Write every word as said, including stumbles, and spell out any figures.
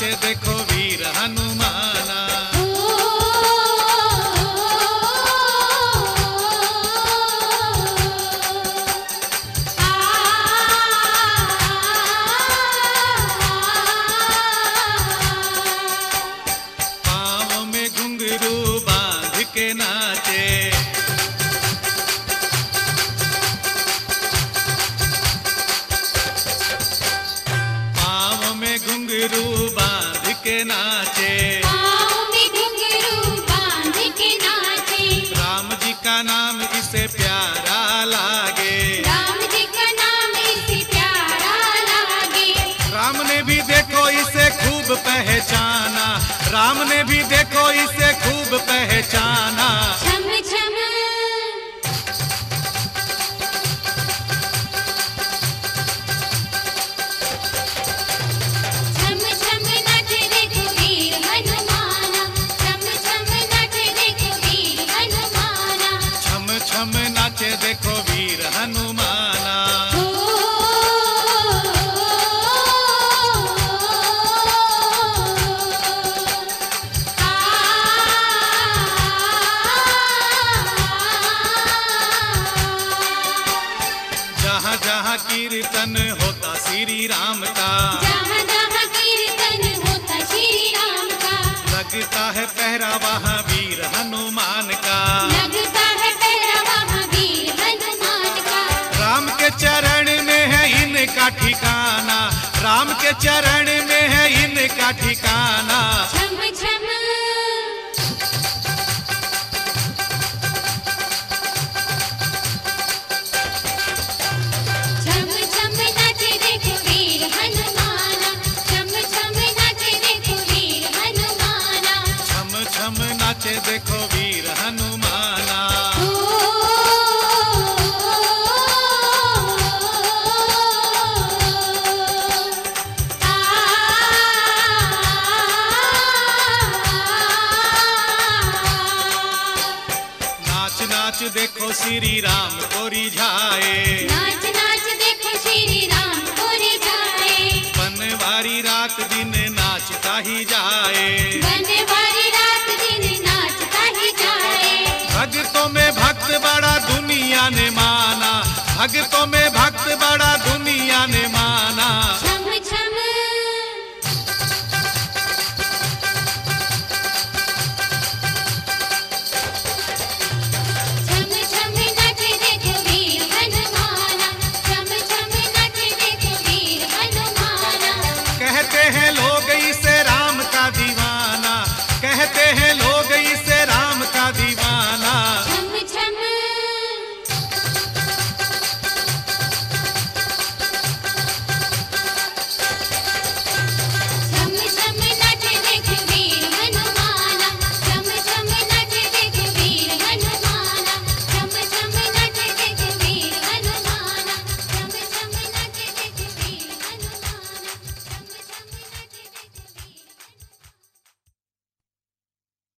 नाचे देखो वीर हनुमाना। पाँव में घुंघरू बांध के नाचे, पाँव में घुंघरू बांध के नाचे, पाँव में घुंघरू बांध के नाचे। राम जी का नाम इसे प्यारा लागे, राम जी का नाम इसे प्यारा लागे। राम ने भी देखो इसे खूब पहचाना, राम ने भी देखो इसे खूब पहचाना। छम छम छम छम नाचे देखो वीर हनुमाना। छम छम नाचे देखो वीर हनुमाना। छम छम नाचे देखो वीर हनुमाना। ओ जहाँ जहाँ कीर्तन होता श्री राम का, जहाँ जहाँ कीर्तन होता श्री राम का। लगता है पहरा वहाँ वीर हनुमान का। लगता है पहरा वहाँ वीर हनुमान का। राम के चरण में है इनका ठिकाना, राम के चरण में है इनका ठिकाना। छम छम छम छम नाचे देखो वीर हनुमाना। छम छम नाचे देखो वीर हनुमाना। छम छम नाचे देखो वीर हनुमाना। ओ आ नाच नाच देखो श्री राम को रिझाए, नाच नाच देखो श्री राम को रिझाए। बनवारी रात दिन नाचता ही जाए। बनवारी रात दिन नाचता ही जाए। भक्तों में भक्त बड़ा दुनिया ने माना, भक्तों में भक्त बड़ा दुनिया ने माना।